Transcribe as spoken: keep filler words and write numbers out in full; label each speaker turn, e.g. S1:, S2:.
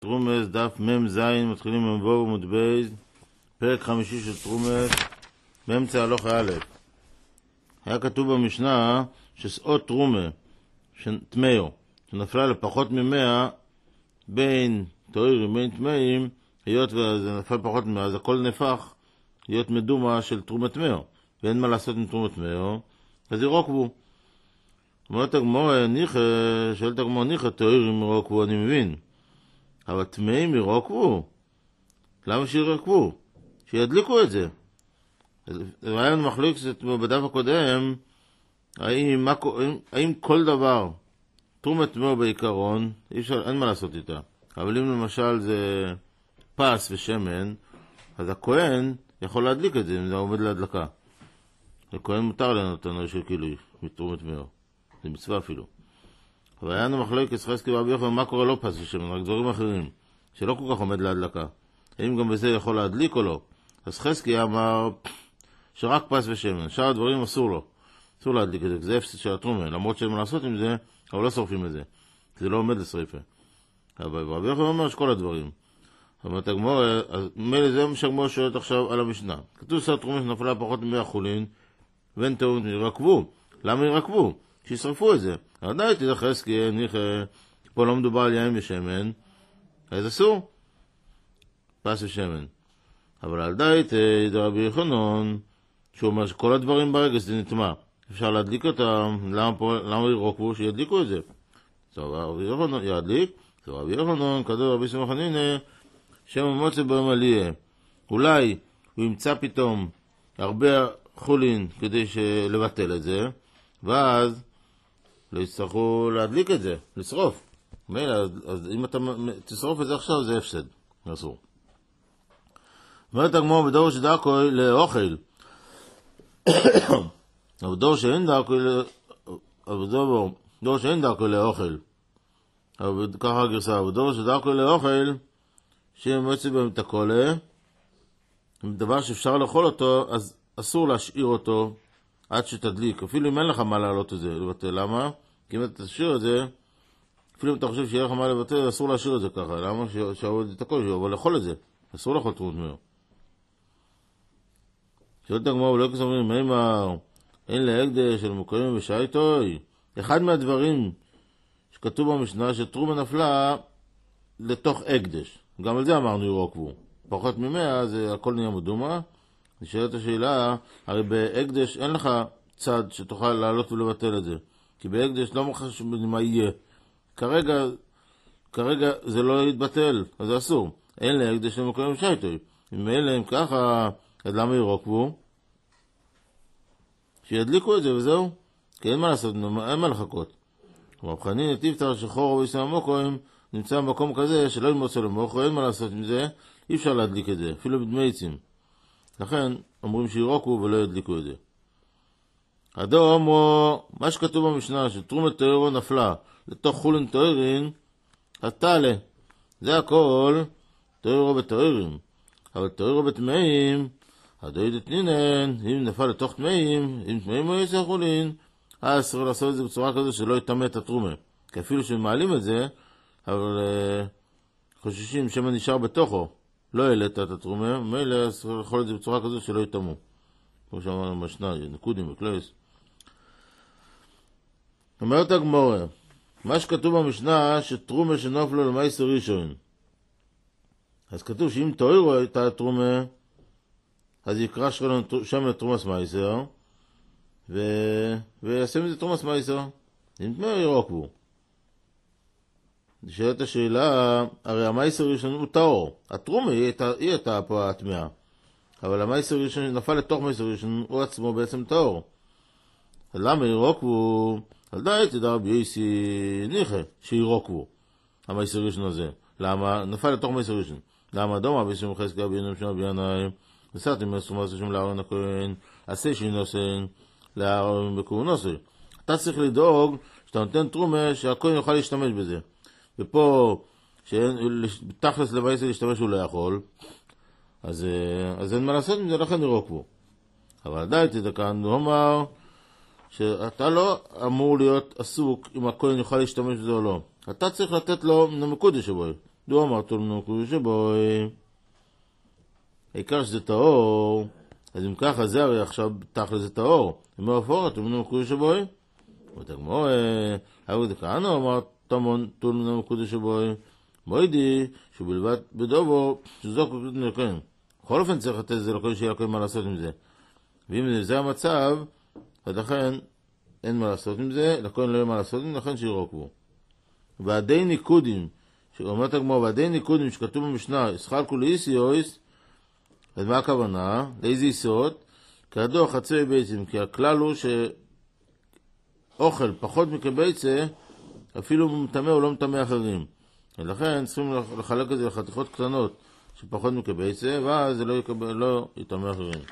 S1: תרומס, דף מם זין, מתחילים ממבוא ומודבייז, פרק חמישי של תרומס, באמצע הלוך א'. היה כתוב במשנה ששאות תרומה, תמאו, שנפלה לפחות ממאה, בין תוארים, בין תמאים, היות וזה נפל פחות ממאה, אז הכל נפח, להיות מדומה של תרומת תמאו, ואין מה לעשות עם תרומת תמאו, אז ירוקבו. אומרת הגמור, ניחה, שואלת הגמור, ניחה, תוארים ירוקבו, אני מבין. אבל תמאים ירוקבו? למה שירוקבו? שידליקו את זה. היה לנו מחליק בדף הקודם, האם, האם, האם כל דבר, תרומת תמאו בעיקרון, אפשר, אין מה לעשות איתה. אבל אם למשל זה פס ושמן, אז הכהן יכול להדליק את זה, אם זה עומד להדלקה. הכהן מותר לנתנו של כילוי, מתרומת תמאו. זה מצווה אפילו. אבל היה לנו מחליק ישחזקי ורבי יוחנן, מה קורה לא פס ושמן, רק דברים אחרים, שלא כל כך עומד להדלקה. האם גם בזה יכול להדליק או לא? אז חזקי אמר שרק פס ושמן, שאר הדברים אסור לו. אסור להדליק את זה, זה הפסד של התרומה, למרות שאין מה לעשות עם זה, אבל לא שורפים את זה. זה לא עומד לשריפה. אבל רבי יוחנן אומר שכל הדברים. אבל את הגמור, אז מילא זה מה שהגמור שואלת עכשיו על המשנה. כתוב שאת תרומה שנפלה פחות ממאה חולין, ואין טעות, ירקבו. למה ירקבו? שישרפו את זה. עדיין תדע חזקי, ניחה, פה לא מדובר על יין ושמן, אז אסור. פס ושמן. אבל על דעת רבי יוחנן, שהוא אומר שכל הדברים ברגע זה נטמע. אפשר להדליק אותם, למה, פה, למה ירוקבו? שידליקו את זה. טוב, רבי יוחנן ידליק, טוב, רבי יוחנן, כדור רבי שמעון בן חנינא, שם המוצא בהם עליה. אולי הוא ימצא פתאום הרבה חולין כדי לבטל את זה, ואז לא יצטרכו להדליק את זה, לשרוף. מילא, אז, אז אם אתה תשרוף את זה עכשיו, זה הפסד. אסור. אומרת הגמור בדור שדרכו לאוכל. אבל דור שאין דרכו אבל דור שאין דרכו לאוכל. אבל ככה הגרסה, אבל דור שדרכו לאוכל, שמוצא בהם את הקולה, דבר שאפשר לאכול אותו, אז אסור להשאיר אותו עד שתדליק. אפילו אם אין לך מה לעלות את זה, לבטל. למה? כי אם אתה תשאיר את זה, אפילו אם אתה חושב שיהיה לך מה לבטל, אסור להשאיר את זה ככה. למה? שעוד את הכל, אבל לאכול את זה. אסור לאכול תרומת תמאו. שואלת הגמרא, ולא כסומרים, מה אמר? אין להקדש של מוקרים ושייטוי. אחד מהדברים שכתוב במשנה, שתרומה נפלה לתוך הקדש. גם על זה אמרנו ירוקבו. פחות ממאה, זה הכל נהיה מדומה. נשאלת השאלה, הרי בהקדש אין לך צד שתוכל לעלות ולבטל את זה. כי בהקדש לא מחשב מה יהיה. כרגע, כרגע זה לא יתבטל, אז זה אסור. אין להקדש של מוקרים ושייטוי. אם אלה הם ככה, אז למה ירוקבו? שידליקו את זה וזהו. כי אין מה לעשות, אין מה לחכות. רב חנינא תפתר שחור רבי שמעון מוקרים נמצא במקום כזה שלא ימוצא למוכו, אין מה לעשות עם זה, אי אפשר להדליק את זה, אפילו בדמי עצים. לכן אומרים שירוקו ולא ידליקו את זה. הדור אמרו, מה שכתוב במשנה, שתרומת תוארו נפלה לתוך חולין תוארין, אז תעלה. זה הכל תוארו בתוארין. אבל תוארו בתמאים, הדויד תנינן, אם נפל לתוך תמאים, אם תמאים לא יצא חולין, אז אסור לעשות את זה בצורה כזו שלא יטמא את התרומה. כי אפילו שמעלים את זה, אבל uh, חוששים שמה נשאר בתוכו, לא העלית את התרומה, מילא אסור לאכול את זה בצורה כזו שלא יטמאו. כמו שאמרנו משנה, נקודים וקלויס. אומרת הגמרא, מה שכתוב במשנה, שתרומה שנופלו למעשר ראשון. אז כתוב שאם תוארו הייתה התרומה, אז יקרא שם לתרומס מייסר, ו... וישים את זה תרומס מייסר. אם תמאו ירוקבו. נשאלת השאלה, הרי המייסר ראשון הוא טהור. התרומה היא הייתה פה התמאה. אבל המייסר ראשון נפל לתוך מייסר ראשון, הוא עצמו בעצם טהור. אז למה ירוקבו? אז די תדע רבי יוסי ניחא שירוקבו. המייסר ראשון הזה. למה? נפל לתוך מייסר ראשון. למה? דומה בשם חזקיה בעיניים שמה בעיניים. נסעתם מסומס לשם לארון הכהן, עשה שינוסן, לארון בכהונוסן. אתה צריך לדאוג שאתה נותן תרומה שהכהן יוכל להשתמש בזה. ופה, שתכלס לבייסה להשתמש הוא לא יכול, אז, אז אין מה לעשות עם זה, לכן ירוקבו. אבל עדיין תדע הוא אמר שאתה לא אמור להיות עסוק אם הכהן יוכל להשתמש בזה או לא. אתה צריך לתת לו נמקודש שבוי. דו אמרת לנו קודש שבוי. העיקר שזה טהור, אז אם ככה זה הרי עכשיו תכל'ס זה טהור. אם לא אפור, אתם לנו קודש שבוי. ותגמור, אהו דקאנו אמרת תמון תולנו קודש שבוי. מוידי, שבלבד בדובו, שזו קודש נלכן. בכל אופן צריך לתת זה לכל שיהיה לכם מה לעשות עם זה. ואם זה המצב, אז לכן אין מה לעשות עם זה, לכן לא יהיה מה לעשות עם זה, לכן שירוק בו. ועדי ניקודים, שאומרת הגמור, ועדי ניקודים שכתוב במשנה, ישחלקו לאיסיוס, אז מה הכוונה? לאיזה איסות? כידוע חצי ביצים, כי הכלל הוא שאוכל פחות מכביצה, אפילו מטמא או לא מטמא אחרים. ולכן צריכים לחלק את זה לחתיכות קטנות, שפחות מכביצה, ואז זה לא יטמא אחרים.